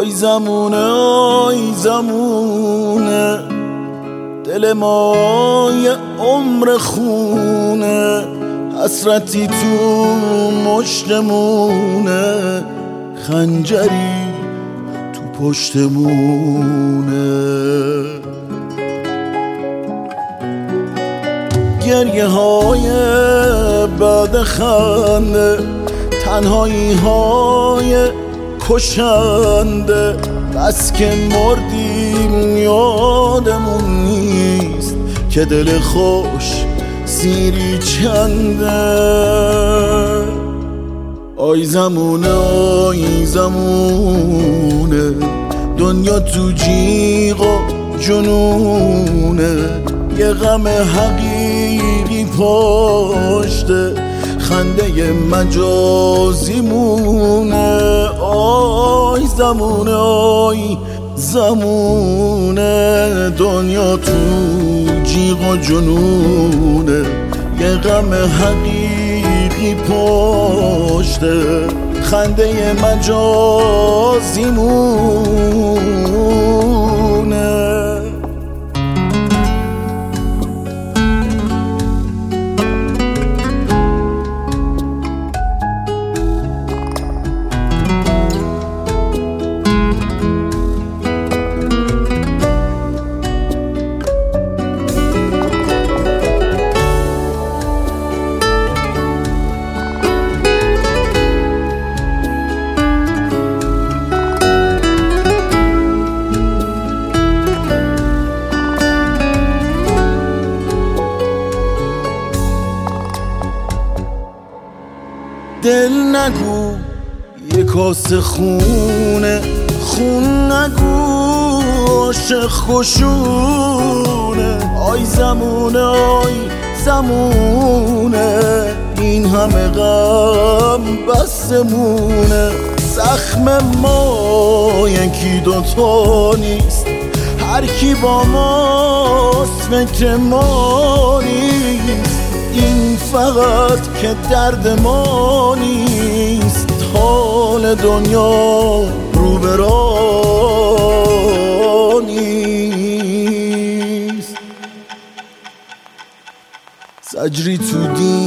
آی زمونه دل ما یه عمر خونه، حسرتی تو مشتمونه، خنجری تو پشتمونه. گریه های بعد خنده، تنهایی های کشنده، بس که مردیم یادمون نیست که دل خوش سیری چنده. آی زمونه دنیا تو جیغ و جنونه، یه غم حقیقی پشته، خنده مجازی مونه. آی زمونه دنیا تو جیغ و جنونه، یه غم حقیقی پشته، خنده مجازی مونه. دل نگو یه کاسه خونه، خون نگو عاشق خوشونه. آی زمونه این همه غم بسمونه، زخم ما یکی دوتا نیست، هر کی با ماست فکر ما نیست. این فقط که درد ما نیست، حال دنیا رو به راه نیست. زجری تو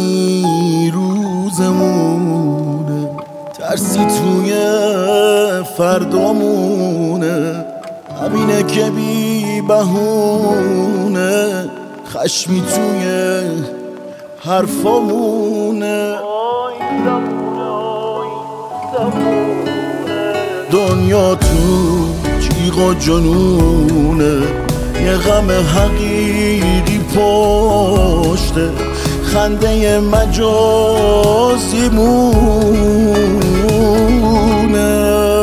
دیروزمونه، ترسی توی فردامونه، همینه که بی بهونه، خشمی توی حرفامونه. دنیا تو جیغ و جنونه، یه غم حقیقی پشته، خنده مجازی مونه.